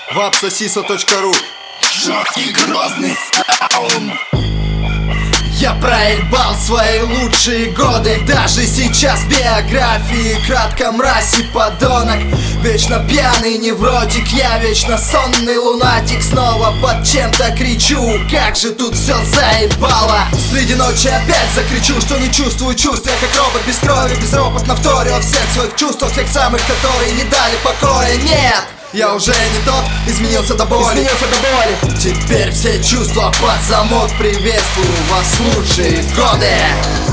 Вапсосиса.ру. Жёсткий грозный саунд. Я проебал свои лучшие годы. Даже сейчас биографии кратко мразь и подонок. Вечно пьяный невротик, я вечно сонный лунатик. Снова под чем-то кричу, как же тут все заебало. Среди ночи опять закричу, что не чувствую чувств. Я как робот без крови, безропотно вторю о всех своих чувствах, тех самых, которые не дали покоя. Нет! Я уже не тот, изменился до боли. Теперь все чувства под замок. Приветствую вас, лучшие годы.